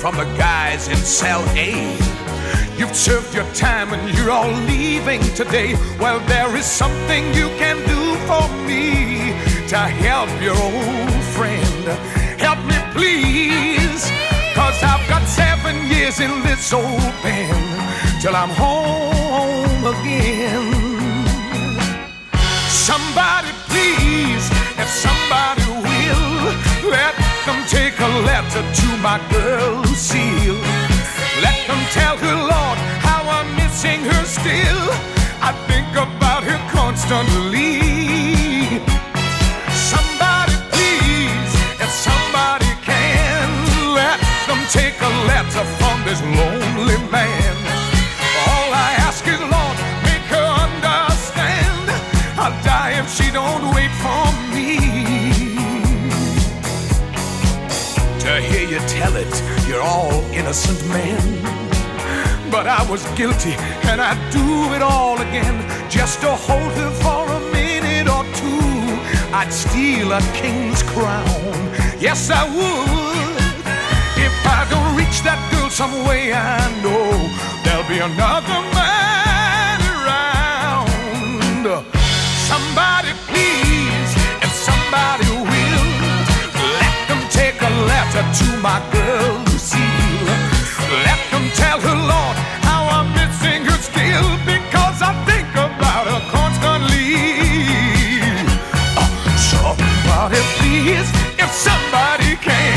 from the guys in cell A. You've served your time and you're all leaving today. Well, there is something you can do for me to help your old friend. Help me, please, 'cause I've got 7 years in this old pen till I'm home again. Somebody please, if somebody will, let them take a letter to my girl Lucille. Let them tell her, Lord, how I'm missing her still. I think about her constantly. Somebody please, if somebody can, let them take a letter from this lonely man. All I ask is, Lord, make her understand. I'll die if she don't wait for me. To hear you tell it, you're all innocent men. But I was guilty and I'd do it all again. Just to hold her for a minute or two, I'd steal a king's crown. Yes, I would. If I don't reach that girl some way, I know there'll be another man around. Somebody please, if somebody will, let them take a letter to my girl Lucille. Let them tell her, Lord, how I'm missing her still, because I think about her constantly. Somebody please, if somebody can,